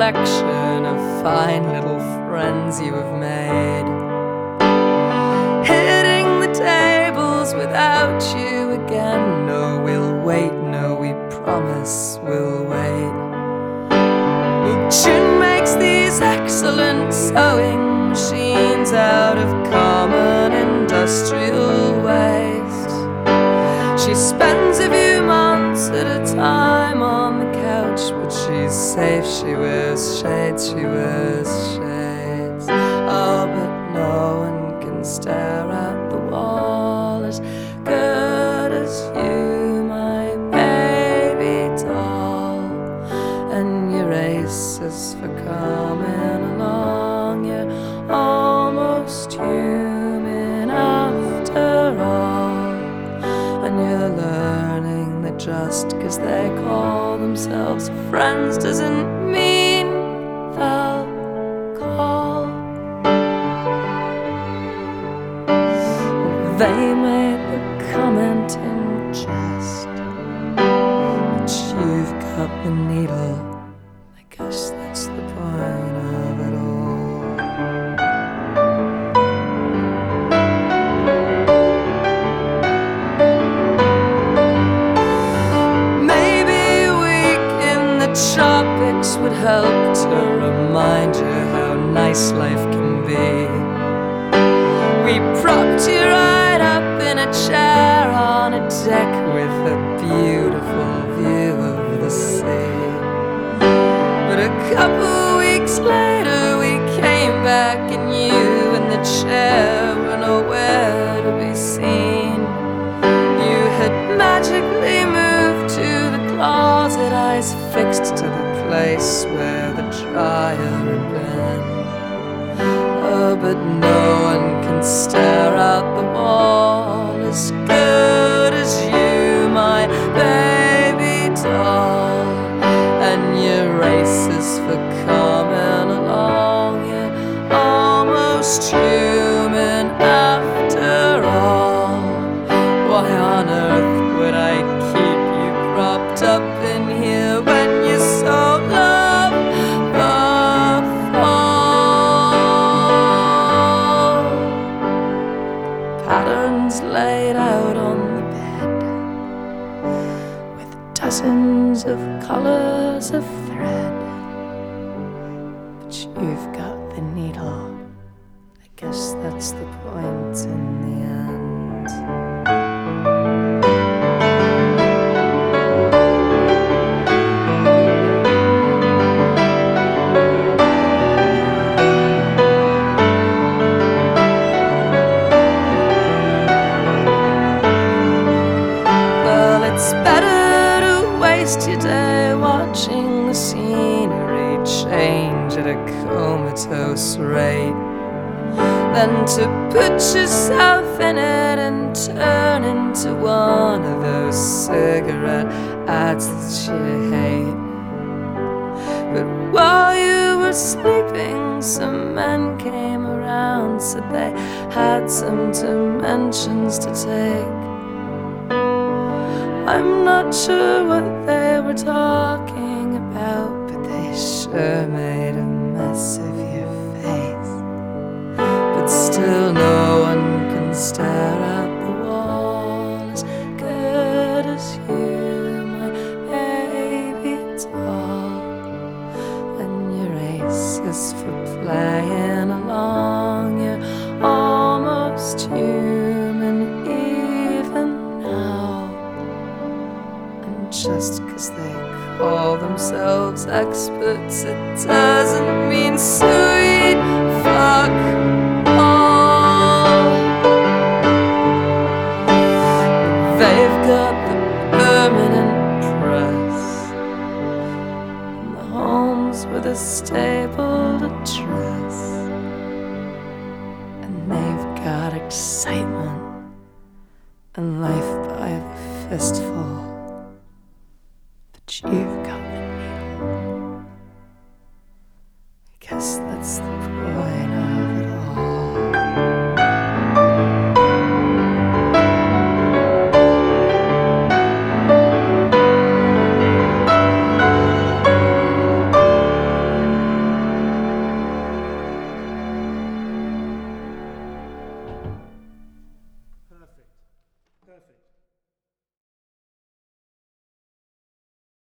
collection of fine little friends you have made, hitting the tables without you again. No, we'll wait, no, we promise we'll wait. Well, June makes these excellent sewing machines out of common industrial waste. She spends a few months at a time on the couch, but she's safe. She wears shades, she wears shades. Oh, but no one can stare at the wall as good as you, my baby doll. And your races for coming along, you're almost human after all. And you're learning that just 'cause they call themselves friends doesn't mean they'll call. They made the comment in jest, but you've got the needle. I guess that's the point of it all. Tropics would help to remind you how nice life can be. We propped you right up in a chair on a deck with a beautiful view of the sea. But a couple weeks later we came back and you and the chair were nowhere to be seen. You had magically moved to the closet, eyes fixed to the place where the dryer had been. Oh, but no one can stare out the wall as good as you, my baby doll. And your races for coming along, you're almost human after all. Why on earth would I keep you propped up in here when you so love the fall? Patterns laid out on the bed with dozens of colors of thread, but you've got the needle. I guess that's the point in the end. It's better to waste your day watching the scenery change at a comatose rate than to put yourself in it and turn into one of those cigarette ads that you hate. But while you were sleeping, some men came around, said they had some dimensions to take. I'm not sure what they were talking about, but they sure made a mess of your face. But still no one can stare at the wall as good as you, my baby doll. And your races for playing along, you're almost human even now. Just 'cause they call themselves experts, it doesn't mean sweet fuck all. They've got the permanent press and the homes with a stable address, and they've got excitement and life by the fistful. You've got the needle. I guess that's the point.